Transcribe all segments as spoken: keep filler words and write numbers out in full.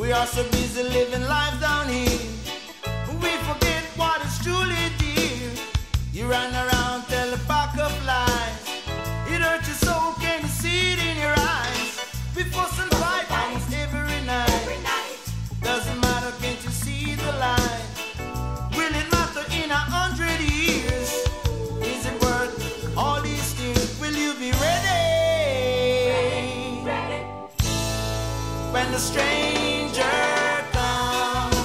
We are so busy living life down here, we forget what is truly dear. You run around, tell a pack of lies. It hurts your soul, can you see it in your eyes? We fuss and fight almost every night. Doesn't matter, can't you see the light? Will it matter in a hundred years? Is it worth all these tears? Will you be ready? Ready. When the stranger comes,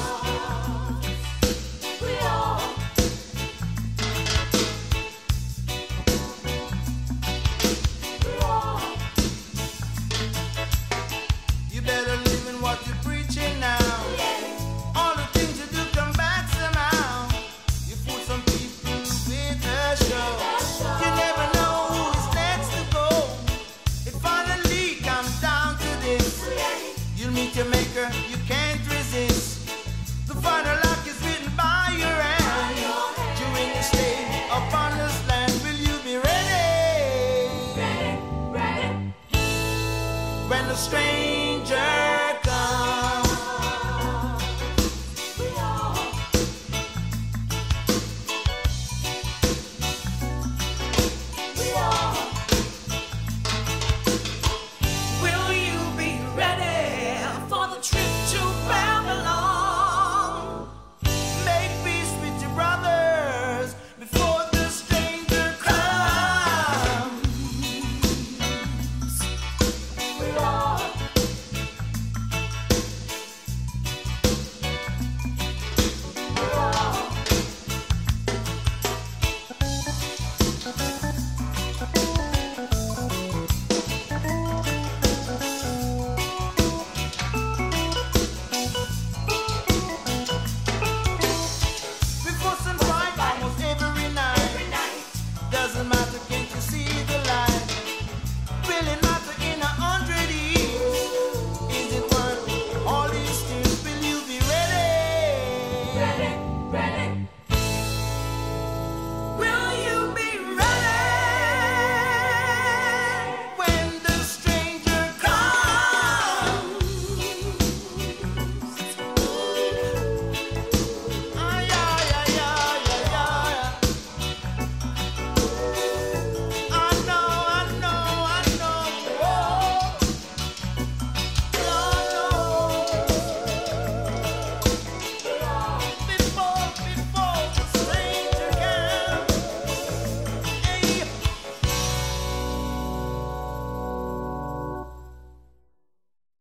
we all we all you better live in what you're preaching now. All the things you do come back somehow. You fool some people with a show. You never know who is next to go. It finally comes down to this. You'll meet your maker, you can't